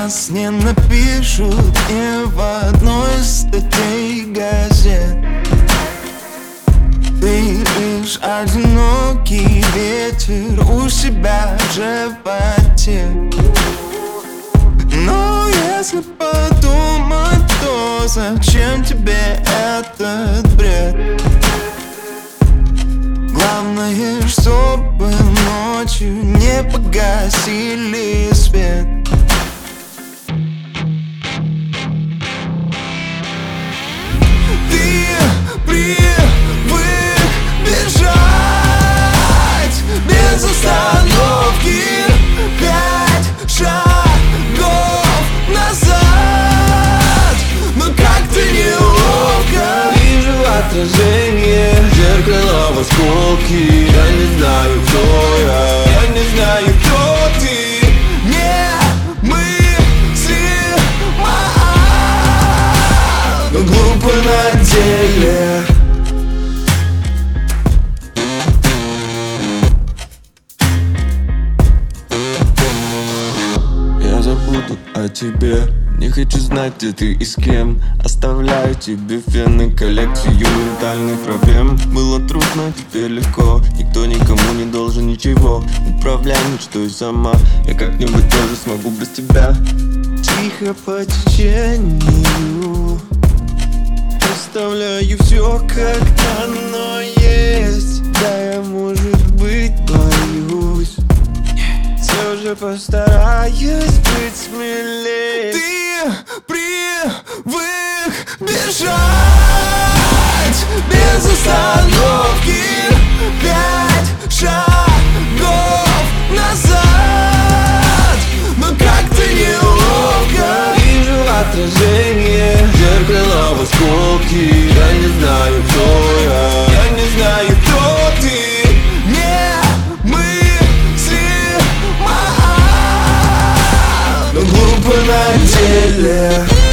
нас не напишут ни в одной из статей газет. Ты лишь одинокий ветер у себя в животе. Но если подумать, то зачем тебе этот бред? Главное, чтобы ночью не погасили свет. Ты привык бежать без остановки, 5 шагов назад. Но как-то неловко. Вижу отражение зеркала в осколки. Я не знаю, кто я не знаю, кто ты. Не мысли но глупо на деле. Я забуду о тебе, не хочу знать, где ты и с кем. Оставляю тебе фены, коллекцию ментальных проблем. Было трудно, теперь легко. Никто никому не должен ничего. Управляй мечтой сама. Я как-нибудь тоже смогу без тебя. Тихо по течению оставляю все, как оно есть. Да, я, может быть, боюсь. Все же постараюсь быть смелее. Ты привык бежать без остановки, 5 шагов назад. Но как-то неловко. Вижу отражение зеркала в осколки. Я не знаю, кто я не знаю, кто ты. Не мысли но глупо на деле.